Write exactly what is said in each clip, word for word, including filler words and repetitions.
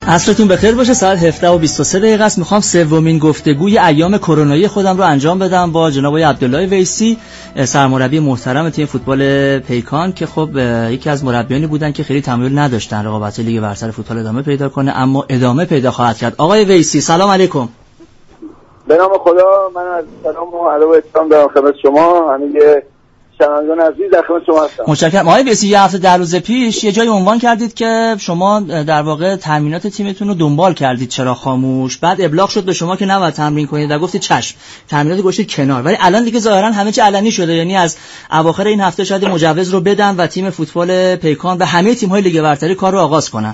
عصرتون بخیر باشه. ساعت هفده و بیست و سه دقیقه است. میخوام سومین گفتگوی ایام کرونایی خودم رو انجام بدم با جناب آقای عبدالله ویسی، سرمربی محترم تیم فوتبال پیکان که خب یکی از مربیانی بودن که خیلی تمایل نداشتن رقابت لیگ برتر فوتبال ادامه پیدا کنه، اما ادامه پیدا خواهد کرد. آقای ویسی سلام علیکم. به نام خدا، من از سلام و ادب و احترام دارم خدمت شما همه شنوندگان عزیز، در خدمت شما هستم. متشکرم. آقای ویسی، یه هفته در روز پیش یه جای عنوان کردید که شما در واقع تمرینات تیمتون رو دنبال کردید چرا خاموش، بعد ابلاغ شد به شما که نباید تمرین کنید و گفتید چشم، تمرینات گوشید کنار، ولی الان دیگه ظاهرا همه چی علنی شده، یعنی از اواخر این هفته شاید مجوز رو بدن و تیم فوتبال پیکان و همه تیم‌های لیگ برتری کار رو آغاز کنن.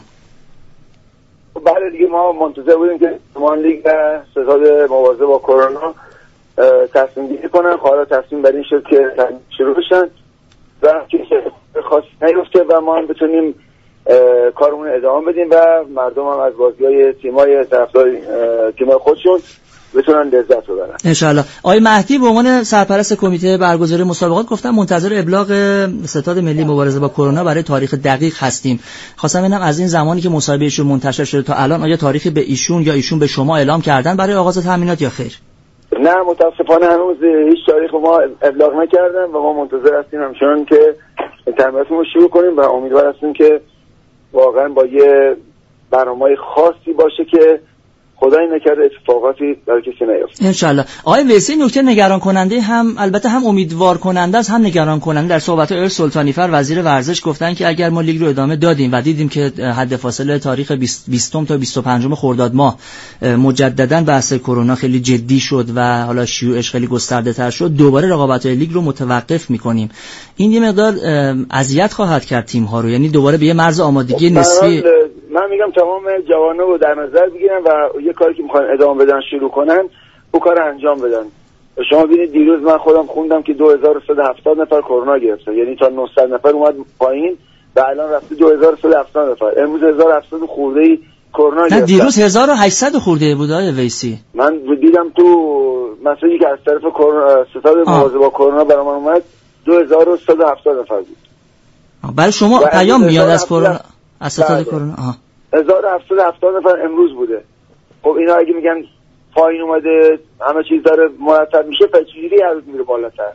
بله دیگه، ما منتظر بودیم که تیمان لیگ و ستاد مبارزه با کرونا تصمیم گیری کنن. حالا تصمیم بر این شد که شروع بشن و چیزی خاصی نیفته و ما هم بتونیم کارمون ادامه بدیم و مردم هم از بازی‌های تیم‌های طرفدار تیم‌های خودشون بتونن لذت ببرن ان شاء الله. آقای مهدی به عنوان سرپرست کمیته برگزاری مسابقات گفتن منتظر ابلاغ ستاد ملی مبارزه با کرونا برای تاریخ دقیق هستیم. خواستم ببینم از این زمانی که مسابقه ایشون منتشر شده تا الان آیا تاریخی به ایشون یا ایشون به شما اعلام کردن برای آغاز تمرینات یا خیر؟ نه، متاسفانه هنوز هیچ تاریخ ما ابلاغ نکردن و ما منتظر هستیم همچنان که تمریناتمون رو شروع کنیم و امیدوار هستیم که واقعا با یه برنامه‌ی خاصی باشه که خدای نکرده اتفاقاتی برای کسی نیفته. ان شاء الله. آقای ویسی، نکته نگران کننده هم البته هم امیدوار کننده است هم نگران کننده در صحبت آقای سلطانیفر وزیر ورزش گفتن که اگر ما لیگ رو ادامه دادیم و دیدیم که حد فاصله تاریخ بیستم تا بیست و پنجم خرداد ماه مجددا بحث کرونا خیلی جدی شد و حالا شیوعش خیلی گسترده تر شد، دوباره رقابت‌های لیگ رو متوقف می‌کنیم. این یه مقدار اذیت خواهد کرد تیم‌ها رو، یعنی دوباره به یه مرز آمادگی نسبی. من میگم تمام جوانان رو در نظر بگیرن و یه کاری که میخوان ادامه بدن شروع کنن اون کار انجام بدن. شما ببینید دیروز من خودم خوندم که دو هزار و سیصد و هفتاد نفر کرونا گرفته، یعنی تا نهصد نفر اومد پایین و الان رفته دو هزار و سیصد و هفتاد نفر. امروز هزار و هفتصد خورده‌ای کرونا گرفته. نه، دیروز هزار و هشتصد خورده بود آقای ویسی. من دیدم تو مسیجی که از طرف ستاد مبارزه با کرونا برام اومد دو هزار و سیصد و هفتاد نفر بود. برای شما پیام میاد از کرونا، از ستاد کرونا؟ آها، هزار و هفتصد و هفتاد نفر امروز بوده. خب اینا اگه میگن پایین اومده همه چیز داره مرتب میشه، پس چجوری هر روز میره بالاتر؟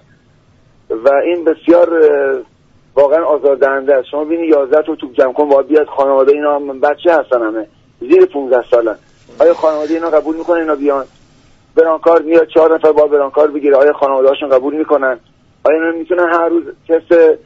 و این بسیار واقعا آزاردهنده است. شما ببینید یازده تا توپ جمع کن باید بیاد، خانواده اینا هم بچه هستن، همه زیر پانزده سالن. آیا خانواده اینا قبول میکنن اینا بیان؟ برانکار میاد چهار نفر با برانکار بگیره، آیا خانواده هاشون قبول میکنن؟ آیا اینا میتونن هر روز تست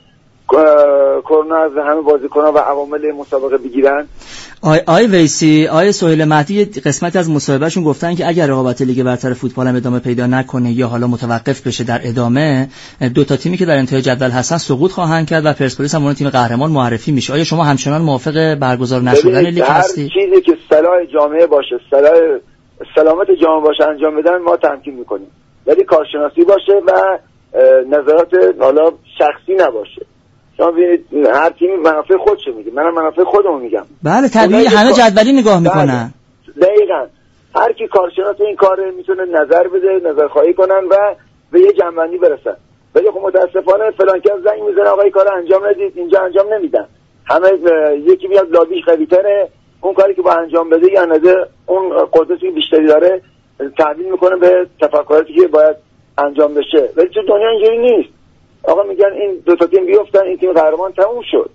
کرونا از همه بازیکن‌ها و عوامل مسابقه بگیرن؟ آی آی ویسی، آی سهیل مهدی قسمت از مصاحبهشون گفتن که اگر رقابت لیگ برتر فوتبال هم ادامه پیدا نکنه یا حالا متوقف بشه در ادامه، دو تا تیمی که در انتهای جدول هستن سقوط خواهند کرد و پرسپولیس هم اون تیم قهرمان معرفی میشه. آیا شما همچنان موافق برگزار نشدن لیگ هستی؟ هر چیزی که صلاح جامعه باشه، صلاح سلامت جامعه باشه انجام بدن ما تمکین میکنیم، ولی کارشناسی باشه و نظرات حالا شخصی نباشه. شما ببینید هر تیمی منافع خودشه میگه، منم منافع خودمو میگم. بله طبیعی، همه جدولی نگاه میکنن. دقیقاً هر کی کارشناس این کار میتونه نظر بده، نظر خواهی کنن و به یه جنبندی برسن. ولی خب متاسفانه فلان کس زنگ میزنه آقا این کارو انجام ندید، اینجا انجام نمیدن. همه یکی میاد لابیش قوی‌تره، اون کاری که با انجام بده یا نده اون قدرتی بیشتری داره تحویل میکنه به تفکراتی که باید انجام بشه. ولی تو دنیا اینجوری نیست. آقا میگن این دو تا تیم بیفتن این تیم قهرمان تموم شد.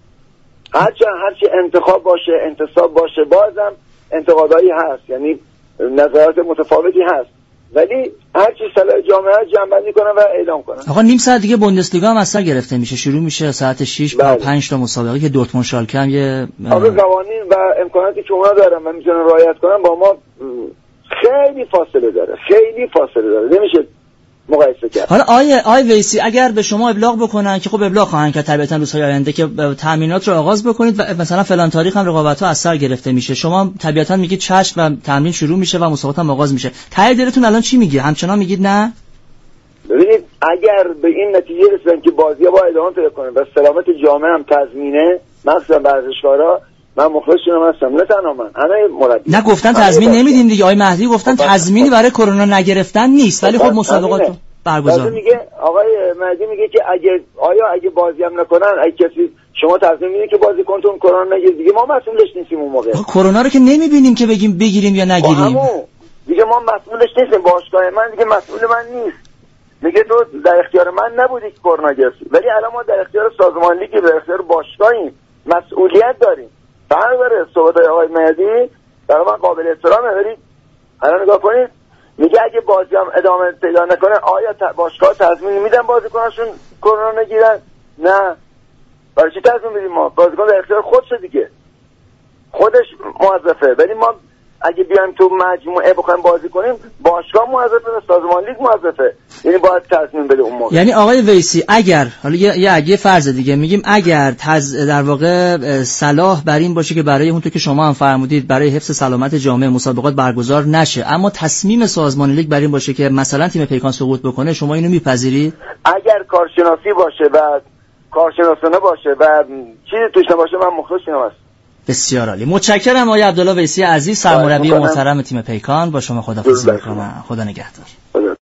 هرچی هرچی انتخاب باشه، انتصاب باشه، بازم انتقادایی هست، یعنی نظرات متفاوتی هست، ولی هرچی صلاح جامعه جمع‌بندی کنن و اعلام کنن. آقا نیم ساعت دیگه بوندسلیگا هم اثر گرفته میشه، شروع میشه ساعت شش با پنج تا مسابقه که دورتموند شالکه هم یه آقا قوانین و امکاناتی که اونا دارن و میتونن رعایت کنن با ما خیلی فاصله داره، خیلی فاصله داره، نمیشه مقایسه کرد. حالا آی آی ویسی اگر به شما ابلاغ بکنن که خب ابلاغ خواهند کرد طبیعتا روزهای آینده که تمرینات رو آغاز بکنید و مثلا فلان تاریخ هم رقابت‌ها از سر گرفته میشه، شما طبیعتا میگید چشم و تمرین شروع میشه و مسابقات هم آغاز میشه، ته دلتون الان چی میگه؟ همچنان میگید نه؟ ببینید اگر به این نتیجه رسیدن که بازی‌ها با ادامه پیدا کنه و سلامت جامعه هم تضمینه، مثلا ورزشکارا، من مخلصشون هستم، نه تنها من، همه مربی. نه گفتن تضمین نمیدیم دیگه، آقای مهدی گفتن تضمینی برای کرونا نگرفتن نیست، ولی خب مسابقات برگزار میگه. آقای مهدی میگه که اگه آیا اگه بازی هم نکنن، اگه کسی شما تصمیم میگیرید که بازیکنتون کرونا نگیره، دیگه ما مسئولش نیستیم اون موقع. کرونا رو که نمیبینیم که بگیم بگیریم یا نگیریم. دیگه ما مسئولش نیستیم، باشگاه من دیگه مسئول من نیست. میگه تو در اختیار من نبودی که کرونا گرفتی، ولی الان ما در اختیار سازمان لیگ، در اختیار باشگاهیم، مسئولیت داریم. فرق داره صحبت‌های آقای مهدی برای من قابل احترامه، ولی الان نگاه کنید میگه اگه بازی هم ادامه پیدا نکنه آیا باشگاه تضمین میدن بازیکناشون کرونا نگیرن؟ نه. برای چی تضمین میدیم؟ ما بازیکن در اختیار خودشه دیگه، خودش موظفه. ولی ما اگه بیایم تو مجموعه بخوایم بازی کنیم باشگاه موظفه، سازمان لیگ موظفه، یعنی باید تصمیم بده اون موقع. یعنی آقای ویسی اگر حالا یه یه اگه فرض دیگه میگیم اگر تز در واقع صلاح بر این باشه که برای اونطور که شما هم فرمودید برای حفظ سلامت جامعه مسابقات برگزار نشه، اما تصمیم سازمان لیگ بر این باشه که مثلا تیم پیکان سقوط بکنه، شما اینو میپذیرید؟ اگر کارشناسی باشه و کارشناسانه باشه و چیزی توش نباشه من مخالفم است. بسیار عالی. متشکرم آقای عبدالله ویسی عزیز، سرمربی محترم تیم پیکان. با شما خداحافظی می‌کنم. خدا نگهدار.